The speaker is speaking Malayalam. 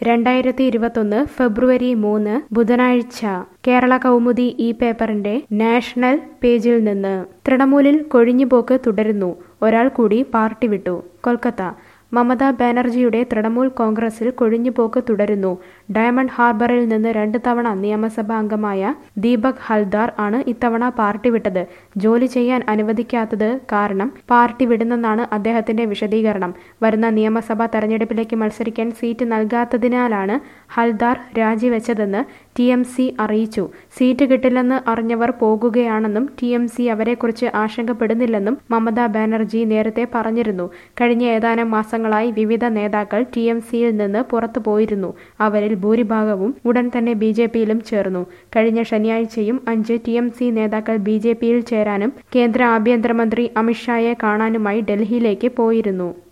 2021 ഫെബ്രുവരി 3 ബുധനാഴ്ച കേരള കൗമുദി ഈ പേപ്പറിന്റെ നാഷണൽ പേജിൽ നിന്ന് തൃണമൂലിൽ കൊഴിഞ്ഞുപോക്ക് തുടരുന്നു. ഒരാൾ കൂടി പാർട്ടി വിട്ടു. കൊൽക്കത്ത മമതാ ബാനർജിയുടെ തൃണമൂൽ കോൺഗ്രസിൽ കൊഴിഞ്ഞുപോക്ക് തുടരുന്നു. ഡയമണ്ട് ഹാർബറിൽ നിന്ന് 2 തവണ നിയമസഭാ അംഗമായ ദീപക് ഹൽദാർ ആണ് ഇത്തവണ പാർട്ടി വിട്ടത്. ജോലി ചെയ്യാൻ അനുവദിക്കാത്തത് കാരണം പാർട്ടി വിടുന്നെന്നാണ് അദ്ദേഹത്തിന്റെ വിശദീകരണം. വരുന്ന നിയമസഭാ തെരഞ്ഞെടുപ്പിലേക്ക് മത്സരിക്കാൻ സീറ്റ് നൽകാത്തതിനാലാണ് ഹൽദാർ രാജിവെച്ചതെന്ന് TMC അറിയിച്ചു. സീറ്റ് കിട്ടില്ലെന്ന് അറിഞ്ഞവർ പോകുകയാണെന്നും TMC അവരെക്കുറിച്ച് ആശങ്കപ്പെടുന്നില്ലെന്നും മമതാ ബാനർജി നേരത്തെ പറഞ്ഞിരുന്നു. കഴിഞ്ഞ ഏതാനും മാസങ്ങളായി വിവിധ നേതാക്കൾ TMCയിൽ നിന്ന് പുറത്തു പോയിരുന്നു. അവരിൽ ഭൂരിഭാഗവും ഉടൻ തന്നെ BJPയിലും ചേർന്നു. കഴിഞ്ഞ ശനിയാഴ്ചയും 5 TMC നേതാക്കൾ BJPയിൽ ചേരാനും കേന്ദ്ര ആഭ്യന്തരമന്ത്രി അമിത് ഷായെ കാണാനുമായി ഡൽഹിയിലേക്ക് പോയിരുന്നു.